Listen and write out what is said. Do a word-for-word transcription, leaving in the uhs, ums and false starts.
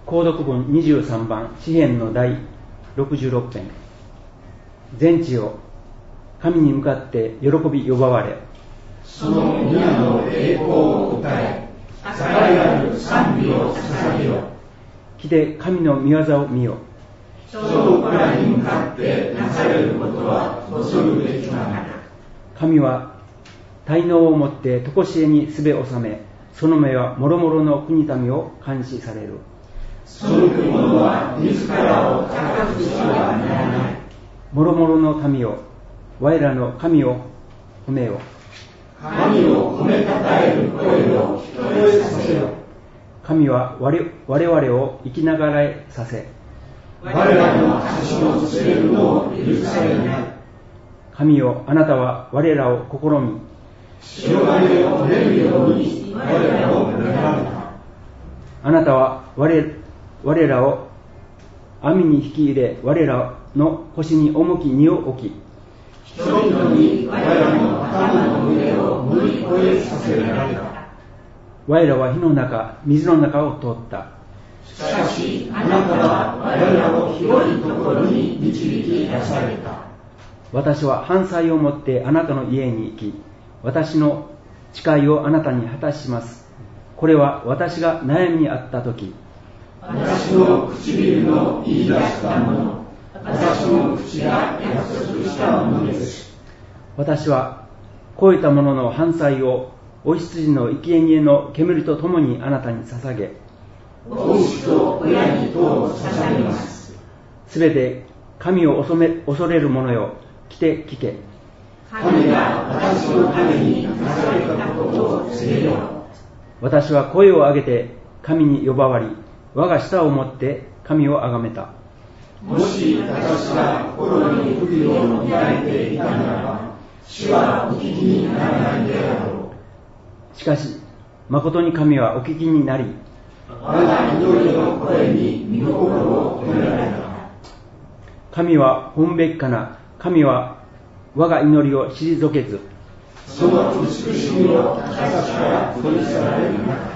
購読本にじゅうさんばん詩編の第ろくじゅうろく編。全地を神に向かって喜び呼ばわれ、 その皆の栄光を歌え、栄えある賛美を捧げよ。 来て神の御業を見よ。 人からに向かってなされることは恐るべきながら。 神は大能をもって常しえにすべ納め、その目は諸々の国民を監視される。 背く者は自らを高くしてはならない。 諸々の民よ、我らの神を褒めよ。 神を褒めたたえる声を聞こえさせよ。 神は 我, 我々を生きながらえさせ、 我らの足のつれるのを許されない。 神よ、あなたは我らを試み、 白金を取れるように我らを選ばれた。 あなたは 我, 我らを網に引き入れ、我らの腰に重き荷を置き、 人々に我らの頭の上を乗り越えさせられた。 我らは火の中、水の中を通った。 しかしあなたは我らを広いところに導き出された。 私は飯菜を持ってあなたの家に行き、私の誓いをあなたに果たします。これは私が悩みにあったとき、 私の唇の言い出したもの、私の口が約束したものです。 私は肥えたものの飯菜をお羊の生贄の煙とともにあなたに捧げ、 お牛と親にとを捧げます。 すべて神を恐め恐れる者よ、来て聞け。 神が私のためになされたことを告げよう。 私は声を上げて神に呼ばわり、我が舌を持って神をあがめた。 もし私が心に不義を抱いていたならば、主はお聞きにならないであろう。 しかし誠に神はお聞きになり、 我が祈りの声に御心を込められた。 神は本べきかな。神は我が祈りを退けず、 その慈しみを私から取り去られるなか